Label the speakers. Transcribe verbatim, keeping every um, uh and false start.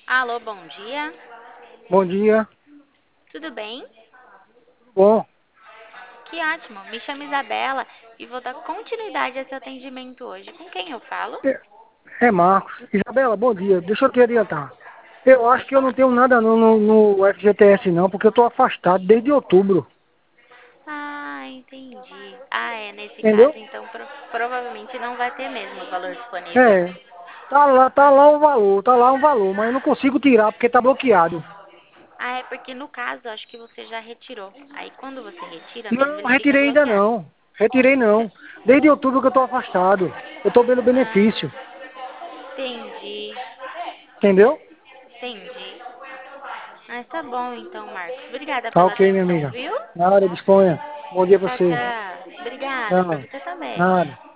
Speaker 1: Alô, bom dia.
Speaker 2: Bom dia.
Speaker 1: Tudo bem?
Speaker 2: Bom,
Speaker 1: Que ótimo. Me chamo Isabela e vou dar continuidade a seu atendimento hoje. Com quem eu falo?
Speaker 2: é é Marcos. Isabela, bom dia. Deixa eu te adiantar. Eu acho
Speaker 1: Pode
Speaker 2: que eu
Speaker 1: falar.
Speaker 2: não tenho nada no, no, no F G T S não, porque eu estou afastado desde outubro.
Speaker 1: Ah, entendi. Ah, é. Nesse caso,
Speaker 2: Entendeu?
Speaker 1: então, pro- provavelmente não vai ter mesmo o valor disponível.
Speaker 2: É. Tá lá, tá lá um valor, tá lá um valor, mas eu não consigo tirar porque tá bloqueado.
Speaker 1: Ah, é porque no caso, acho que você já retirou. Aí quando você retira mesmo,
Speaker 2: Não,
Speaker 1: ele fica
Speaker 2: retirei ainda
Speaker 1: bloqueado.
Speaker 2: não. Retirei não. Desde outubro que eu estou afastado. Eu estou pelo benefício.
Speaker 1: Ah, entendi.
Speaker 2: Entendeu?
Speaker 1: Entendi. Mas tá bom então, Marcos. Obrigada
Speaker 2: Tá
Speaker 1: pela
Speaker 2: ok, minha
Speaker 1: atenção,
Speaker 2: amiga.
Speaker 1: viu?
Speaker 2: Nada, disponha. Bom dia pra
Speaker 1: Tchau,
Speaker 2: você.
Speaker 1: tchau. Obrigada, pra
Speaker 2: Tchau.
Speaker 1: você também.
Speaker 2: Nada.